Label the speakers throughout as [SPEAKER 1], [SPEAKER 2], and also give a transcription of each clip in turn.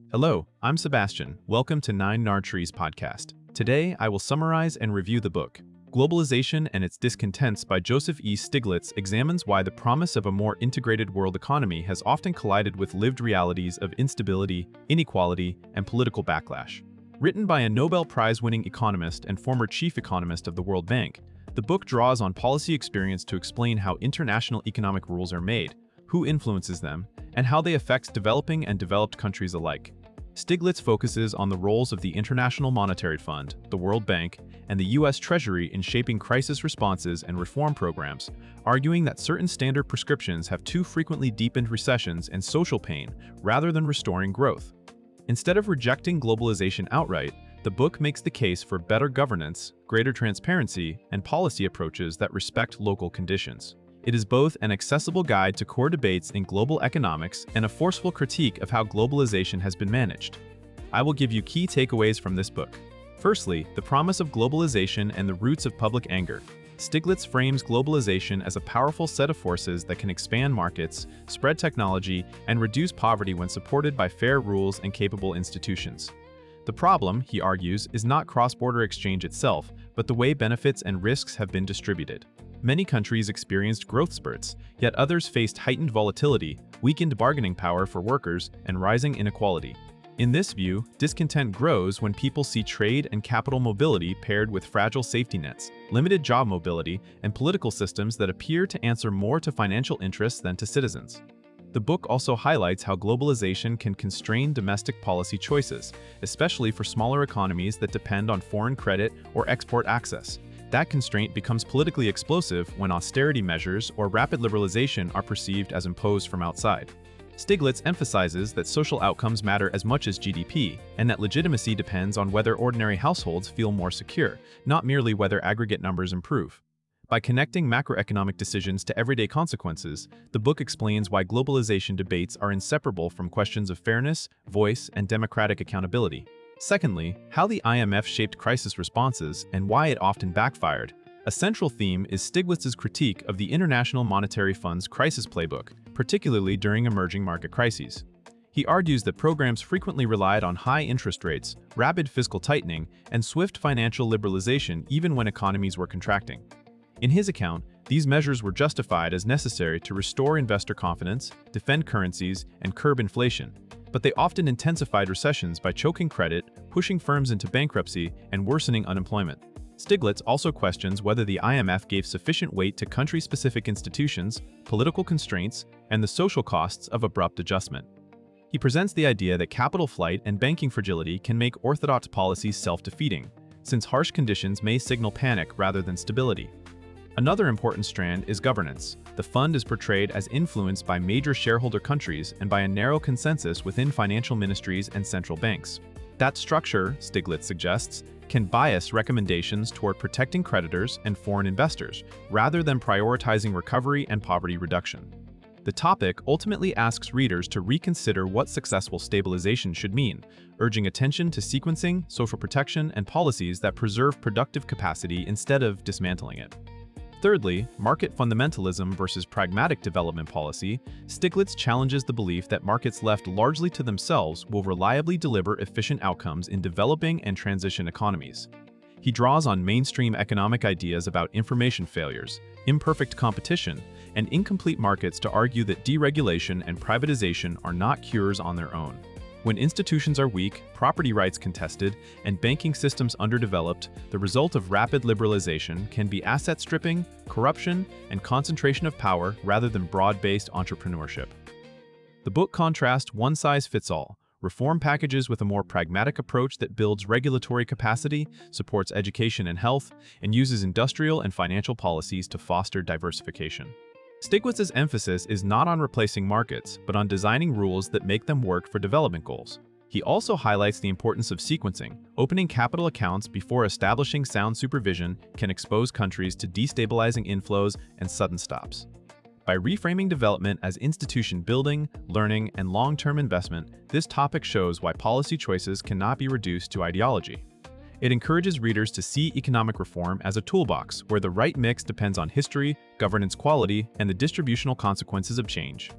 [SPEAKER 1] Hello, I'm Sebastian. Welcome to Nine Nar Trees podcast. Today, I will summarize and review the book. Globalization and Its Discontents by Joseph E. Stiglitz examines why the promise of a more integrated world economy has often collided with lived realities of instability, inequality, and political backlash. Written by a Nobel Prize-winning economist and former chief economist of the World Bank, the book draws on policy experience to explain how international economic rules are made, who influences them, and how they affect developing and developed countries alike. Stiglitz focuses on the roles of the International Monetary Fund, the World Bank, and the U.S. Treasury in shaping crisis responses and reform programs, arguing that certain standard prescriptions have too frequently deepened recessions and social pain rather than restoring growth. Instead of rejecting globalization outright, the book makes the case for better governance, greater transparency, and policy approaches that respect local conditions. It is both an accessible guide to core debates in global economics and a forceful critique of how globalization has been managed. I will give you key takeaways from this book. Firstly, the promise of globalization and the roots of public anger. Stiglitz frames globalization as a powerful set of forces that can expand markets, spread technology, and reduce poverty when supported by fair rules and capable institutions. The problem, he argues, is not cross-border exchange itself, but the way benefits and risks have been distributed. Many countries experienced growth spurts, yet others faced heightened volatility, weakened bargaining power for workers, and rising inequality. In this view, discontent grows when people see trade and capital mobility paired with fragile safety nets, limited job mobility, and political systems that appear to answer more to financial interests than to citizens. The book also highlights how globalization can constrain domestic policy choices, especially for smaller economies that depend on foreign credit or export access. That constraint becomes politically explosive when austerity measures or rapid liberalization are perceived as imposed from outside. Stiglitz emphasizes that social outcomes matter as much as GDP, and that legitimacy depends on whether ordinary households feel more secure, not merely whether aggregate numbers improve. By connecting macroeconomic decisions to everyday consequences, the book explains why globalization debates are inseparable from questions of fairness, voice, and democratic accountability. Secondly, how the IMF shaped crisis responses and why it often backfired. A central theme is Stiglitz's critique of the International Monetary Fund's crisis playbook, particularly during emerging market crises. He argues that programs frequently relied on high interest rates, rapid fiscal tightening, and swift financial liberalization even when economies were contracting. In his account, these measures were justified as necessary to restore investor confidence, defend currencies, and curb inflation, but they often intensified recessions by choking credit, pushing firms into bankruptcy, and worsening unemployment. Stiglitz also questions whether the IMF gave sufficient weight to country-specific institutions, political constraints, and the social costs of abrupt adjustment. He presents the idea that capital flight and banking fragility can make orthodox policies self-defeating, since harsh conditions may signal panic rather than stability. Another important strand is governance. The fund is portrayed as influenced by major shareholder countries and by a narrow consensus within financial ministries and central banks. That structure, Stiglitz suggests, can bias recommendations toward protecting creditors and foreign investors, rather than prioritizing recovery and poverty reduction. The topic ultimately asks readers to reconsider what successful stabilization should mean, urging attention to sequencing, social protection, and policies that preserve productive capacity instead of dismantling it. Thirdly, market fundamentalism versus pragmatic development policy. Stiglitz challenges the belief that markets left largely to themselves will reliably deliver efficient outcomes in developing and transition economies. He draws on mainstream economic ideas about information failures, imperfect competition, and incomplete markets to argue that deregulation and privatization are not cures on their own. When institutions are weak, property rights contested, and banking systems underdeveloped, the result of rapid liberalization can be asset stripping, corruption, and concentration of power rather than broad-based entrepreneurship. The book contrasts one-size-fits-all, reform packages with a more pragmatic approach that builds regulatory capacity, supports education and health, and uses industrial and financial policies to foster diversification. Stiglitz's emphasis is not on replacing markets, but on designing rules that make them work for development goals. He also highlights the importance of sequencing. Opening capital accounts before establishing sound supervision can expose countries to destabilizing inflows and sudden stops. By reframing development as institution building, learning, and long-term investment, this topic shows why policy choices cannot be reduced to ideology. It encourages readers to see economic reform as a toolbox where the right mix depends on history, governance quality, and the distributional consequences of change.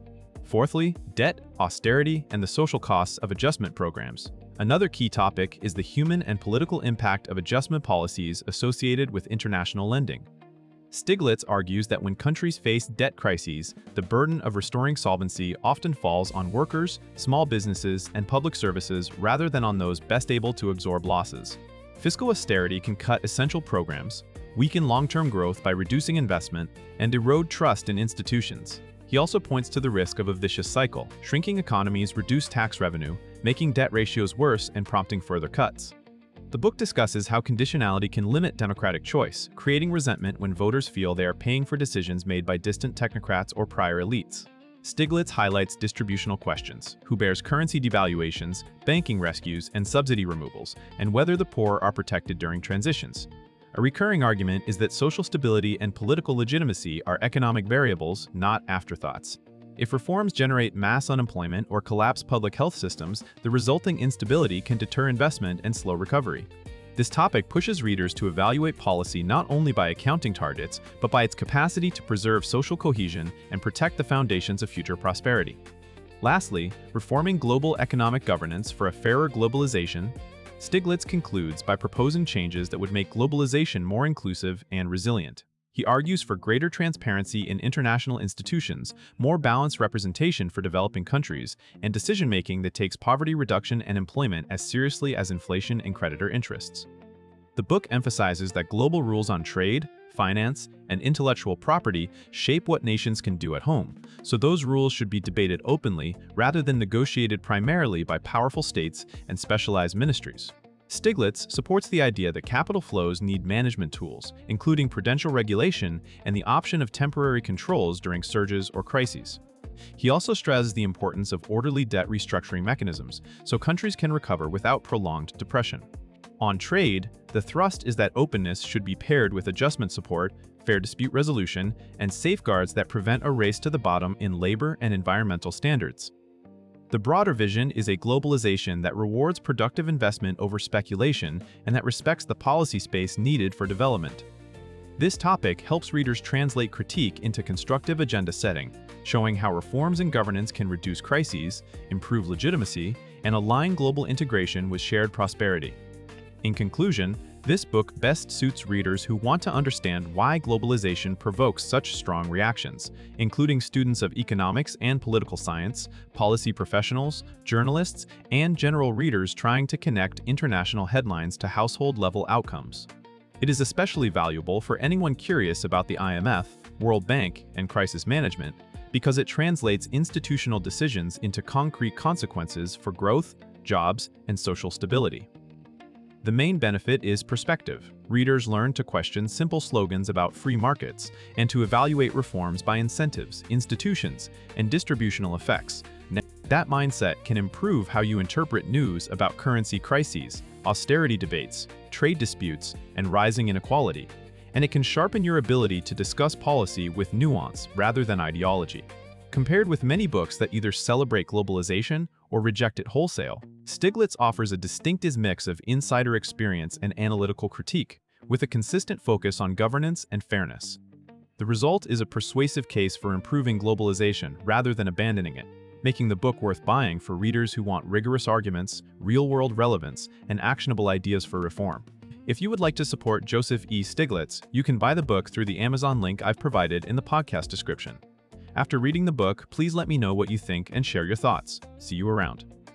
[SPEAKER 1] Fourthly, debt, austerity, and the social costs of adjustment programs. Another key topic is the human and political impact of adjustment policies associated with international lending. Stiglitz argues that when countries face debt crises, the burden of restoring solvency often falls on workers, small businesses, and public services rather than on those best able to absorb losses. Fiscal austerity can cut essential programs, weaken long-term growth by reducing investment, and erode trust in institutions. He also points to the risk of a vicious cycle. Shrinking economies reduce tax revenue, making debt ratios worse and prompting further cuts. The book discusses how conditionality can limit democratic choice, creating resentment when voters feel they are paying for decisions made by distant technocrats or prior elites. Stiglitz highlights distributional questions: who bears currency devaluations, banking rescues, and subsidy removals, and whether the poor are protected during transitions. A recurring argument is that social stability and political legitimacy are economic variables, not afterthoughts. If reforms generate mass unemployment or collapse public health systems, the resulting instability can deter investment and slow recovery. This topic pushes readers to evaluate policy not only by accounting targets, but by its capacity to preserve social cohesion and protect the foundations of future prosperity. Lastly, reforming global economic governance for a fairer globalization. Stiglitz concludes by proposing changes that would make globalization more inclusive and resilient. He argues for greater transparency in international institutions, more balanced representation for developing countries, and decision-making that takes poverty reduction and employment as seriously as inflation and creditor interests. The book emphasizes that global rules on trade, finance, and intellectual property shape what nations can do at home, so those rules should be debated openly rather than negotiated primarily by powerful states and specialized ministries. Stiglitz supports the idea that capital flows need management tools, including prudential regulation and the option of temporary controls during surges or crises. He also stresses the importance of orderly debt restructuring mechanisms, so countries can recover without prolonged depression. On trade, the thrust is that openness should be paired with adjustment support, fair dispute resolution, and safeguards that prevent a race to the bottom in labor and environmental standards. The broader vision is a globalization that rewards productive investment over speculation and that respects the policy space needed for development. This topic helps readers translate critique into constructive agenda setting, showing how reforms in governance can reduce crises, improve legitimacy, and align global integration with shared prosperity. In conclusion, this book best suits readers who want to understand why globalization provokes such strong reactions, including students of economics and political science, policy professionals, journalists, and general readers trying to connect international headlines to household-level outcomes. It is especially valuable for anyone curious about the IMF, World Bank, and crisis management, because it translates institutional decisions into concrete consequences for growth, jobs, and social stability. The main benefit is perspective. Readers learn to question simple slogans about free markets and to evaluate reforms by incentives, institutions, and distributional effects. That mindset can improve how you interpret news about currency crises, austerity debates, trade disputes, and rising inequality. And it can sharpen your ability to discuss policy with nuance rather than ideology. Compared with many books that either celebrate globalization or reject it wholesale, Stiglitz offers a distinctive mix of insider experience and analytical critique, with a consistent focus on governance and fairness. The result is a persuasive case for improving globalization rather than abandoning it, making the book worth buying for readers who want rigorous arguments, real-world relevance, and actionable ideas for reform. If you would like to support Joseph E. Stiglitz, you can buy the book through the Amazon link I've provided in the podcast description. After reading the book, please let me know what you think and share your thoughts. See you around.